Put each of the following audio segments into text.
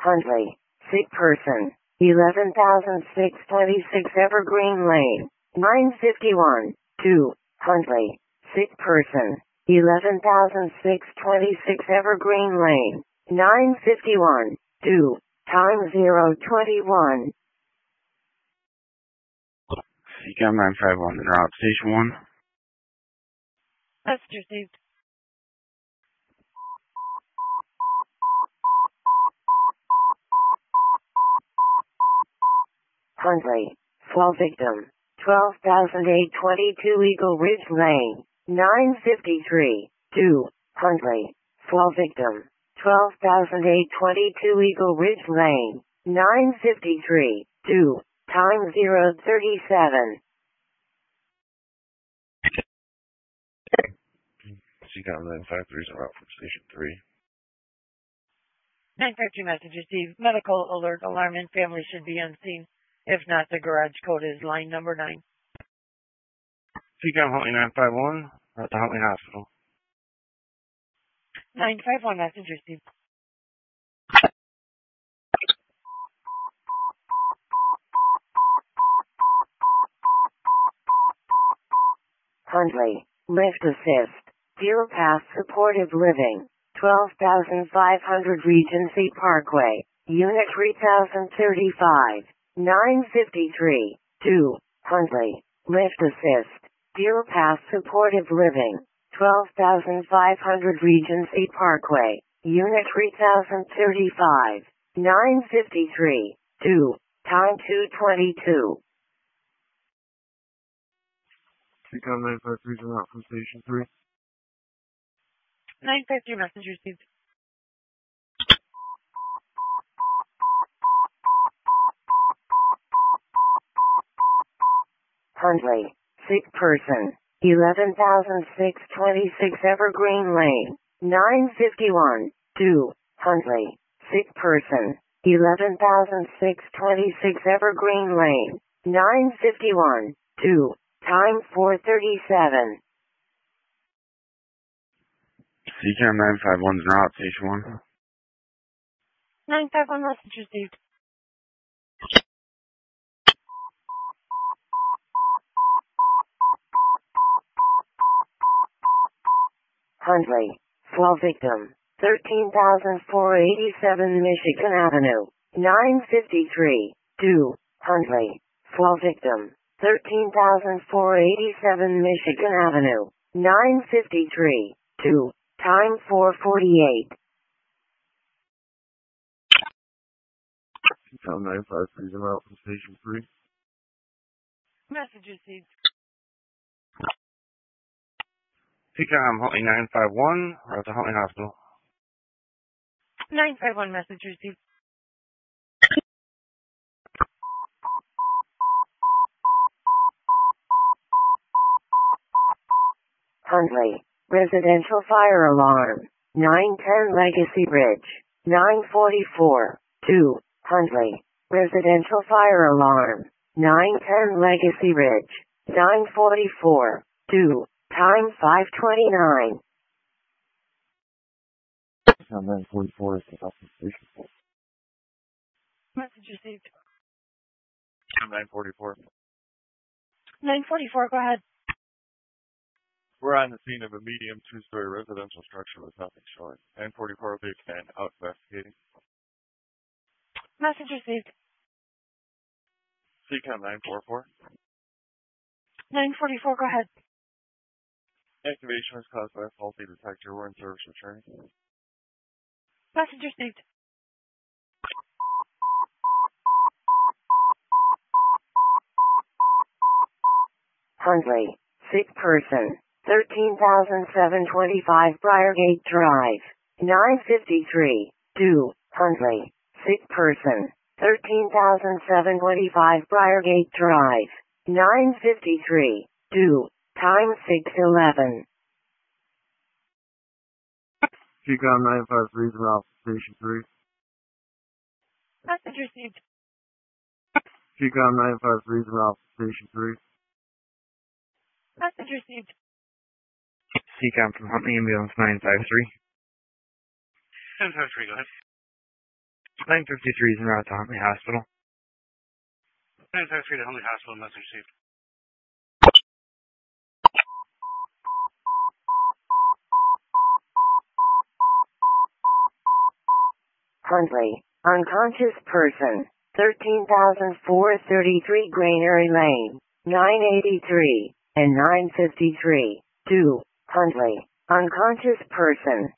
Huntley. Sick person. 11,626 Evergreen Lane. 951. 2. Huntley. Sick person. 11,626 Evergreen Lane. 951. 2. Time 021. CCAM 951, route station 1. Message received. Huntley. Fall victim. 12,822 Eagle Ridge Lane. 953. 2. Huntley. Fall victim. 12,822 Eagle Ridge Lane. 953. 2. Time 037. CCAM 953 is route from station 3. 953 message received. Medical alert. Alarm and family should be on scene. If not, the garage code is line number 9. CCAM Huntley 951, route to Huntley Hospital. 951 message received. Huntley. Lift assist. Deer Path Supportive Living. 12,500 Regency Parkway. Unit 3035. 953. 2. Huntley. Lift assist. Deer Path Supportive Living. 12,500 Regency Parkway. Unit 3035. 953. 2. Time 222. CCAM 953 is route from station 3. 953 message received. Huntley. Sick person. 11,626 Evergreen Lane. 951. 2. Huntley. Sick person. 11,626 Evergreen Lane. 951. 2. Time 437. CCAM 951 is route station 1. 951 message received. Huntley. Fall victim. 13,487 Michigan Avenue. 953. 2. Huntley. Fall victim. 13,487 Michigan Avenue. 953. 2. Time 448. CCAM 953 is route from station 3. Message received. CCAM Huntley 951, route to Huntley Hospital. 951 message received. Huntley. Residential fire alarm. 910 Legacy Ridge. 944. 2. Huntley. Residential fire alarm. 910 Legacy Ridge. 944. 2. Time 529. CCAM 944 is route from station 4. Message received. CCAM 944. 944, go ahead. We're on the scene of a medium two-story residential structure with nothing showing. 944 will be expanded out investigating. Message received. CCAM 944. 944, go ahead. Activation was caused by a faulty detector. We're in service returning. Message received. Huntley. Sick person. 13,725 Briargate Drive. 953. 2. Huntley. Sick person. 13,725 Briargate Drive. 953. 2. Time 611. CCAM 953 is route from station 3. Message received. CCAM 953 is route from station 3. Message received. CCAM from Huntley Ambulance 953. 953, go ahead. 953 is en route to Huntley Hospital. 953 to Huntley Hospital, message received. Huntley, unconscious person, 13,433 Granary Lane, 983, and 953, 2, Huntley, unconscious person,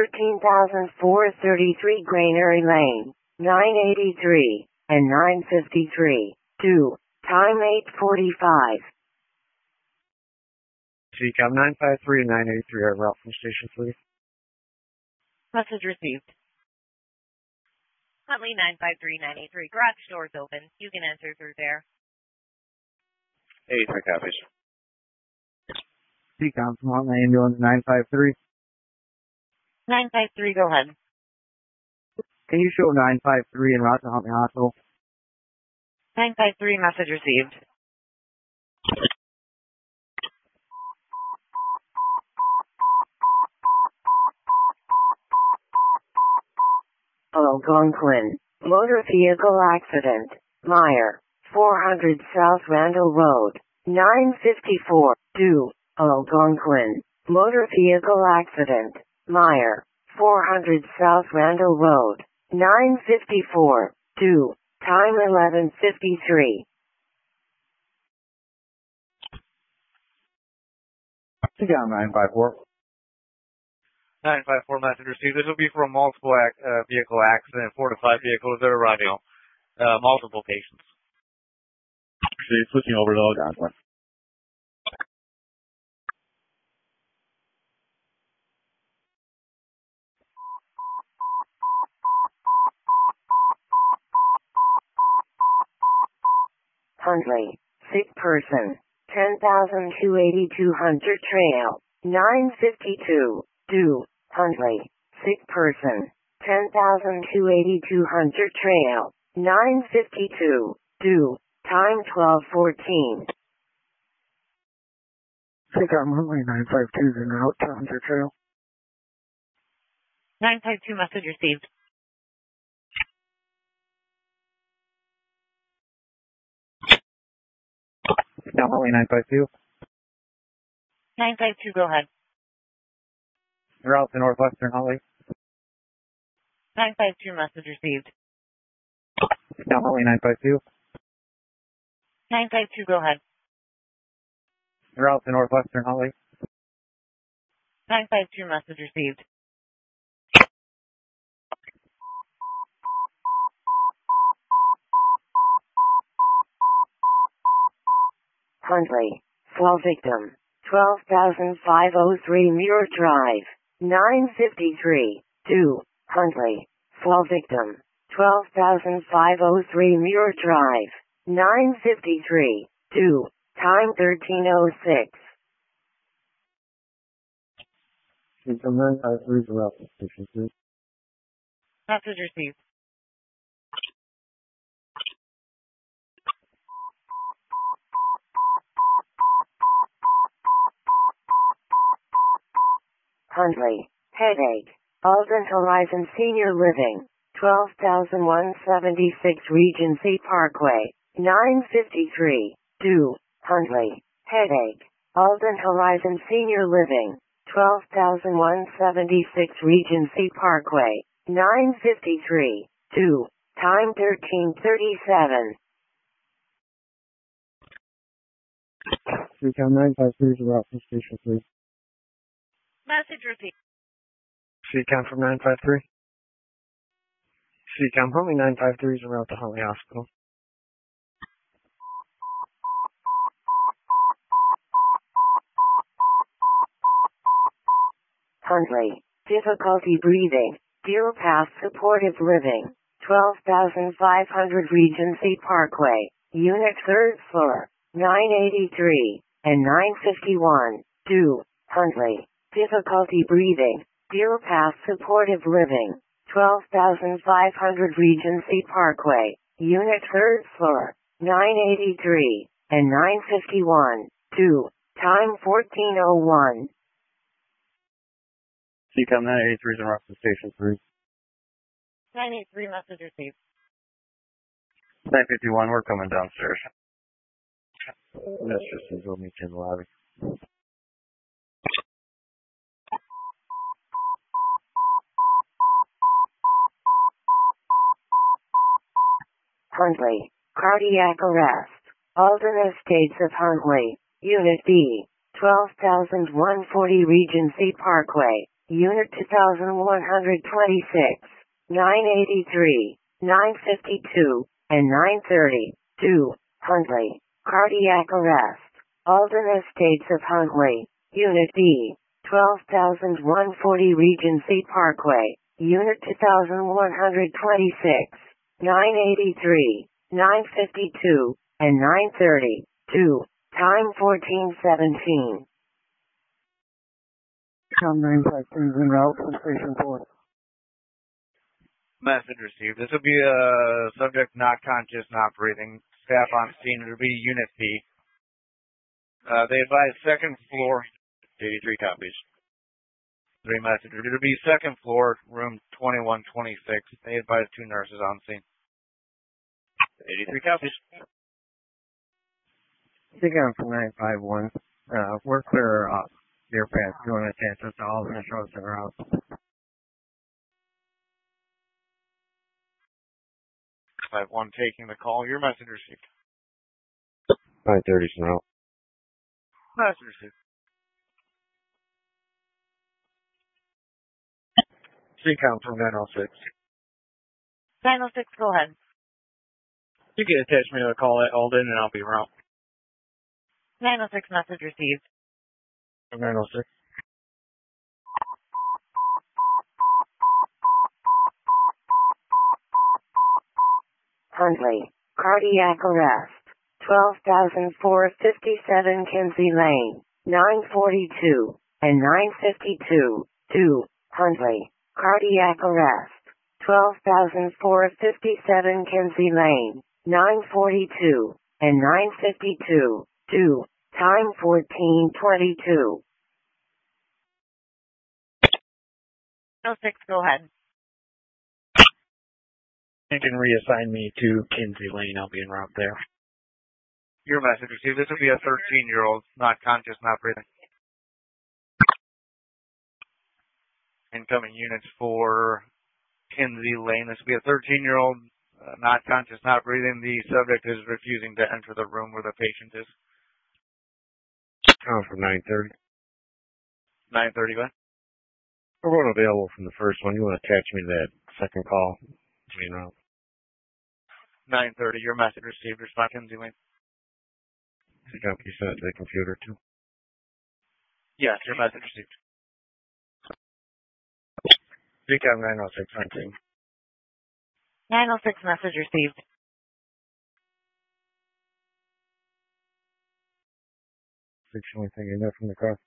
13,433 Granary Lane, 983, and 953, 2, time 8:45. CCOM 953 and 983 are route from station, please. Message received. Huntley 953-983. Garage doors open. You can enter through there. 83 copies. CCOM from Huntley Ambulance 953. 953, go ahead. Can you show 953 en route to Huntley Hospital? 953, message received. Algonquin, motor vehicle accident, Meyer, 400 South Randall Road, 954, 2, Algonquin, motor vehicle accident, Meyer, 400 South Randall Road, 954, 2, time 11:53. CCOM 954. 954 message received. This will be for a multiple vehicle accident, 4 to 5 vehicles that are running, multiple patients. Switching over to Algonquin. Huntley, sick person, 10,282 Hunter Trail, 952, 2, Huntley, sick person, 10,282 Hunter Trail, 952, 2, time 12:14. CCOM Huntley 952 is en route to Hunter Trail. 952, message received. CCOM Huntley 952. 952, go ahead. En route to Northwestern Huntley. 952, message received. CCOM Huntley 952. 952, go ahead. En route to Northwestern Huntley. 952, message received. Huntley, fall victim, 12,503 Muir Drive, 953, 2, Huntley, fall victim, 12,503 Muir Drive, 953, 2, time 13:06. CCOM 953 is en route to station, please. Message received. Huntley, headache, Alden Horizon Senior Living, 12,176 Regency Parkway, 953, 2, Huntley, headache, Alden Horizon Senior Living, 12,176 Regency Parkway, 953, 2, time 13:37. CCOM 953 is en route to station, please. Message received. CCOM from 953. CCOM Huntley 953 is en route to Huntley Hospital. Huntley, difficulty breathing, Deer Path Supportive Living, 12,500 Regency Parkway, Unit 3rd floor, 983, and 951, 2, Huntley, difficulty breathing, Deer Path Supportive Living, 12,500 Regency Parkway, Unit 3rd floor, 983, and 951, 2, time 14:01. CCOM 983 is en route to station, please. 983, message received. 951, we're coming downstairs. Mistress is with me in the lobby. Huntley. Cardiac arrest. Alternate States of Huntley. Unit B. 12,140 Regency Parkway. Unit 2126. 983, 952, and 930. 2. Huntley. Cardiac arrest. Alternate States of Huntley. Unit B. 12,140 Regency Parkway. Unit 2126. 983, 952, and 930. 2. Time 1417. Com 953 en route from Station 4. Message received. This will be a subject not conscious, not breathing. Staff on scene. It'll be Unit B. They advise second floor. 83 copies. 3 messages. It'll be second floor, room 2126. They advise 2 nurses on scene. 83 copies. Again from 951. We're clear off your path. You want to answer to all the shows that are out. 51 taking the call. Your message received. 530 en route. Message received. CCOM from 906. 906, go ahead. You can attach me to the call at Alden and I'll be around. 906, message received. 906. Huntley. Cardiac arrest. 12,457 Kinsey Lane. 942 and 952. 2. Huntley. Cardiac arrest. 12,457 Kinsey Lane. 942 and 952. 2. Time 1422. 906, go ahead. You can reassign me to Kinsey Lane. I'll be en route there. Your message received. This will be a 13-year-old, not conscious, not breathing. Incoming units for Kinsey Lane. This will be a 13-year-old, not conscious, not breathing. The subject is refusing to enter the room where the patient is. Oh, from 930. 930, what? We're going available from the first one. You want to attach me to that second call? You know. 930. Your message received. Respond, Kinsey Lane. You sent it to the computer too. Yes, your message received. CCOM 906 hunting. 906, message received. Fix the only thing in there from the car.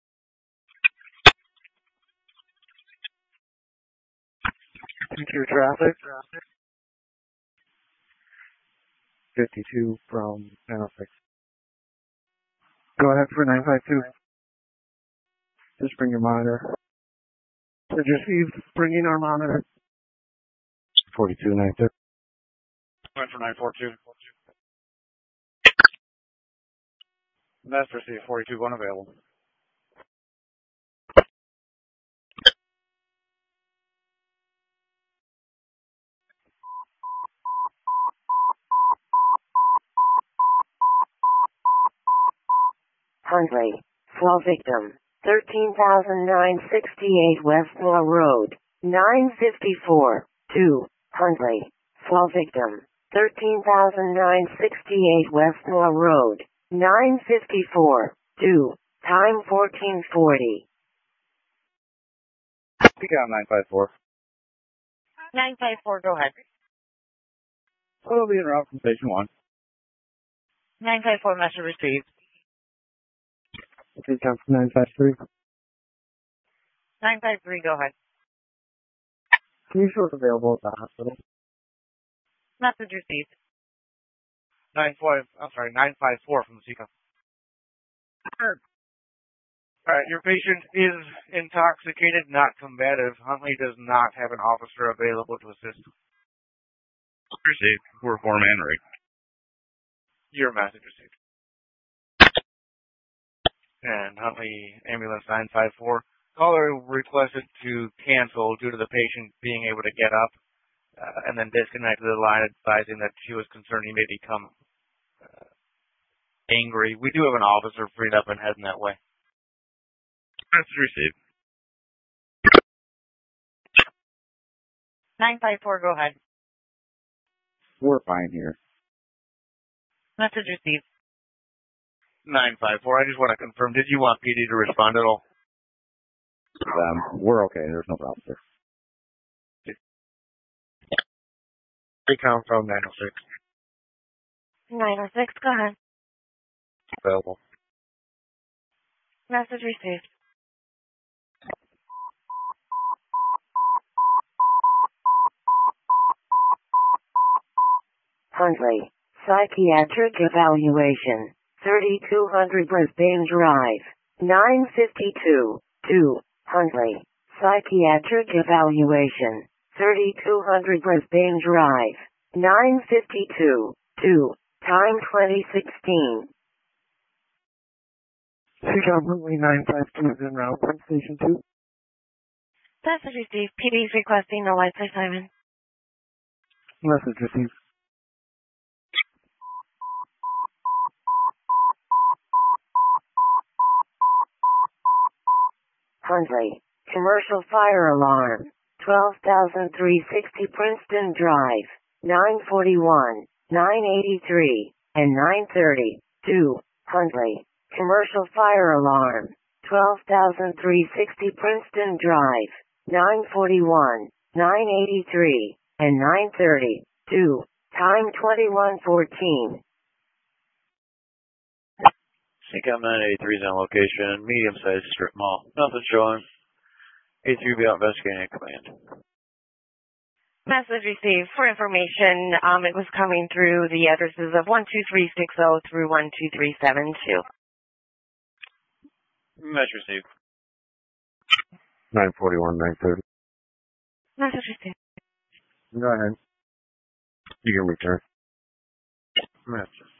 Secure traffic. 52 from 906. Go ahead for 952. Just bring your monitor. So just bring in our monitor. 42, 930. Went for 942. Message received. 42, unavailable. Huntley. Fall victim. 13,968 Westlaw Road. 954. 2. Huntley. Fall victim. 13,968 Westlaw Road. 954. 2. Time 1440. CCOM 954. 954, go ahead. We'll be en route from Station 1. 954, message received. CCOM from 953. 953, go ahead. Can you show us available at the hospital? Message received. 954 from the CCOM. Alright, your patient is intoxicated, not combative. Huntley does not have an officer available to assist. Received. We're 4-man rig. Your message received. And Huntley Ambulance 954. Caller requested to cancel due to the patient being able to get up, and then disconnected the line, advising that she was concerned he may become angry. We do have an officer freed up and heading that way. Message received. 954, go ahead. We're fine here. Message received. 954, I just want to confirm, did you want PD to respond at all? We're okay. There's no problem there. Recon from 906. 906, go ahead. Available. Message received. Huntley, psychiatric evaluation, 3200 Brisbane Drive, 952, 2, Huntley, psychiatric evaluation, 3200 Brisbane Drive, 952, 2, time 2016. Recon Huntley 952 is en route from Station 2. Message received. PD is requesting the lights assignment. Message received. Huntley, commercial fire alarm, 12,360 Princeton Drive, 941, 983, and 930, 2, Huntley, commercial fire alarm, 12,360 Princeton Drive, 941, 983, and 930, 2, time 2114. CCOM 983 is on location, medium-sized strip mall. Nothing showing. A3 be out investigating at command. Message received. For information, it was coming through the addresses of 12360 through 12372. Message received. 941, 930. Message received. Go ahead. You can return. Message.